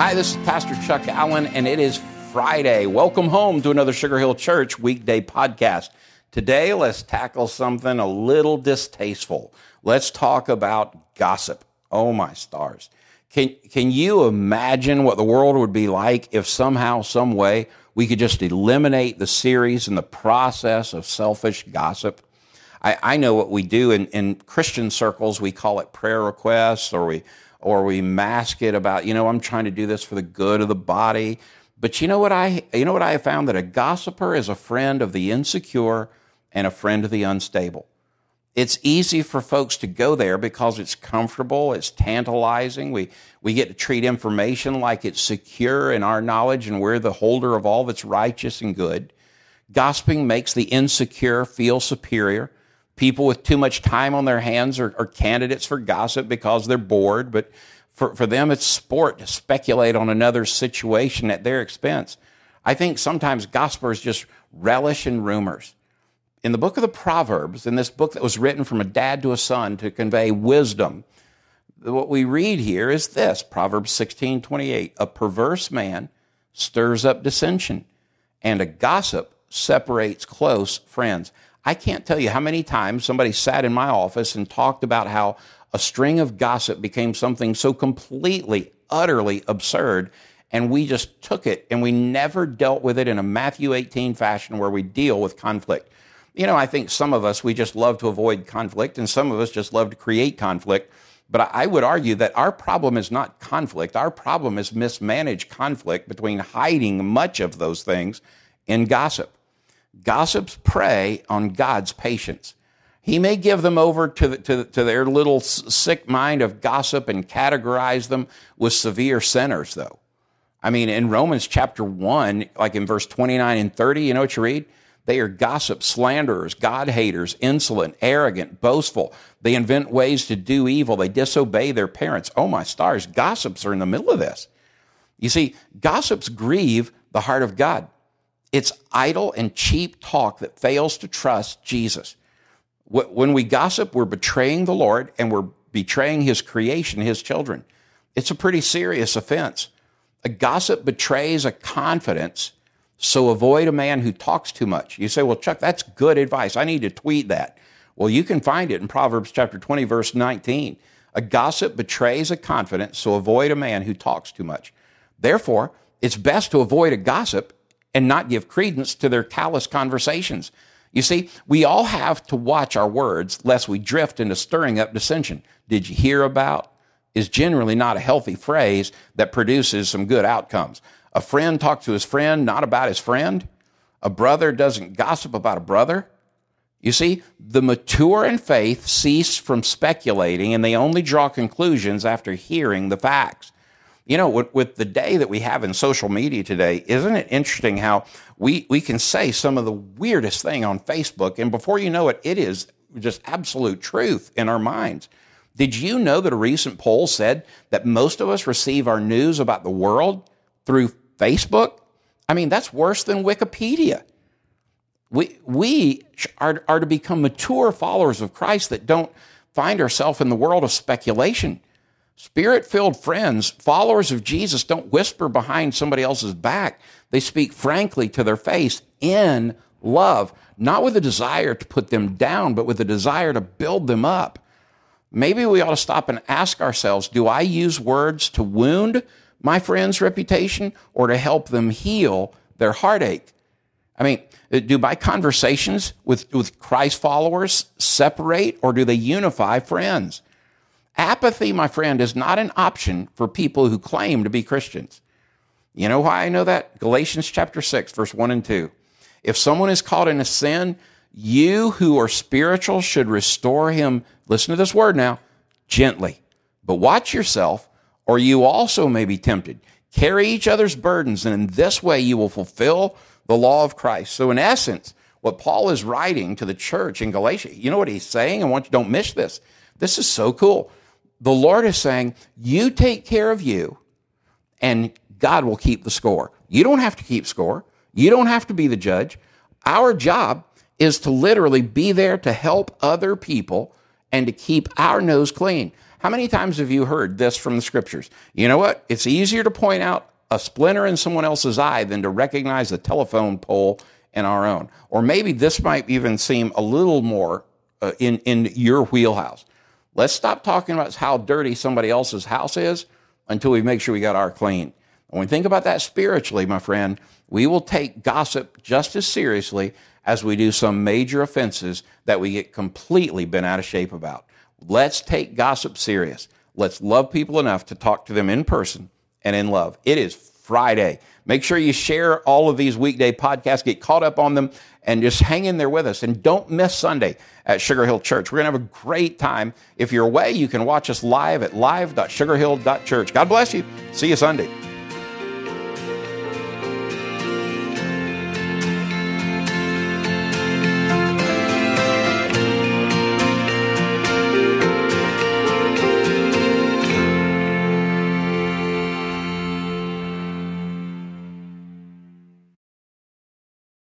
Hi, this is Pastor Chuck Allen, and it is Friday. Welcome home to another Sugar Hill Church weekday podcast. Today, let's tackle something a little distasteful. Let's talk about gossip. Oh, my stars. Can you imagine what the world would be like if somehow, some way, we could just eliminate the series and the process of selfish gossip? I know what we do in Christian circles. We call it prayer requests, or we mask it about, I'm trying to do this for the good of the body. But you know what I have found? That a gossiper is a friend of the insecure and a friend of the unstable. It's easy for folks to go there because it's comfortable, it's tantalizing. We get to treat information like it's secure in our knowledge, and we're the holder of all that's righteous and good. Gossiping makes the insecure feel superior. People with too much time on their hands are candidates for gossip because they're bored, but for them it's sport to speculate on another's situation at their expense. I think sometimes gossipers just relish in rumors. In the book of the Proverbs, in this book that was written from a dad to a son to convey wisdom, what we read here is this, Proverbs 16:28. A perverse man stirs up dissension, and a gossip separates close friends. I can't tell you how many times somebody sat in my office and talked about how a string of gossip became something so completely, utterly absurd, and we just took it and we never dealt with it in a Matthew 18 fashion where we deal with conflict. I think some of us, we just love to avoid conflict, and some of us just love to create conflict. But I would argue that our problem is not conflict. Our problem is mismanaged conflict between hiding much of those things in gossip. Gossips prey on God's patience. He may give them over to their little sick mind of gossip and categorize them with severe sinners, though. In Romans chapter 1, like in verse 29 and 30, you know what you read? They are gossips, slanderers, God-haters, insolent, arrogant, boastful. They invent ways to do evil. They disobey their parents. Oh, my stars, gossips are in the middle of this. You see, gossips grieve the heart of God. It's idle and cheap talk that fails to trust Jesus. When we gossip, we're betraying the Lord, and we're betraying His creation, His children. It's a pretty serious offense. A gossip betrays a confidence, so avoid a man who talks too much. You say, well, Chuck, that's good advice. I need to tweet that. Well, you can find it in Proverbs chapter 20, verse 19. A gossip betrays a confidence, so avoid a man who talks too much. Therefore, it's best to avoid a gossip and not give credence to their callous conversations. You see, we all have to watch our words lest we drift into stirring up dissension. Did you hear about? Is generally not a healthy phrase that produces some good outcomes. A friend talks to his friend, not about his friend. A brother doesn't gossip about a brother. You see, the mature in faith cease from speculating, and they only draw conclusions after hearing the facts. With the day that we have in social media today, isn't it interesting how we can say some of the weirdest thing on Facebook, and before you know it, it is just absolute truth in our minds. Did you know that a recent poll said that most of us receive our news about the world through Facebook? That's worse than Wikipedia. We are to become mature followers of Christ that don't find ourselves in the world of speculation. Spirit-filled friends, followers of Jesus, don't whisper behind somebody else's back. They speak frankly to their face in love, not with a desire to put them down, but with a desire to build them up. Maybe we ought to stop and ask ourselves, do I use words to wound my friend's reputation or to help them heal their heartache? Do my conversations with Christ followers separate, or do they unify friends? Apathy, my friend, is not an option for people who claim to be Christians. You know why I know that? Galatians chapter 6, verse 1 and 2. If someone is caught in a sin, you who are spiritual should restore him, listen to this word now, gently. But watch yourself, or you also may be tempted. Carry each other's burdens, and in this way you will fulfill the law of Christ. So in essence, what Paul is writing to the church in Galatia, you know what he's saying? Don't miss this. This is so cool. The Lord is saying, you take care of you, and God will keep the score. You don't have to keep score. You don't have to be the judge. Our job is to literally be there to help other people and to keep our nose clean. How many times have you heard this from the scriptures? You know what? It's easier to point out a splinter in someone else's eye than to recognize a telephone pole in our own. Or maybe this might even seem a little more in your wheelhouse. Let's stop talking about how dirty somebody else's house is until we make sure we got our clean. When we think about that spiritually, my friend, we will take gossip just as seriously as we do some major offenses that we get completely bent out of shape about. Let's take gossip serious. Let's love people enough to talk to them in person and in love. It is Friday. Make sure you share all of these weekday podcasts, get caught up on them, and just hang in there with us. And don't miss Sunday at Sugar Hill Church. We're going to have a great time. If you're away, you can watch us live at live.sugarhill.church. God bless you. See you Sunday.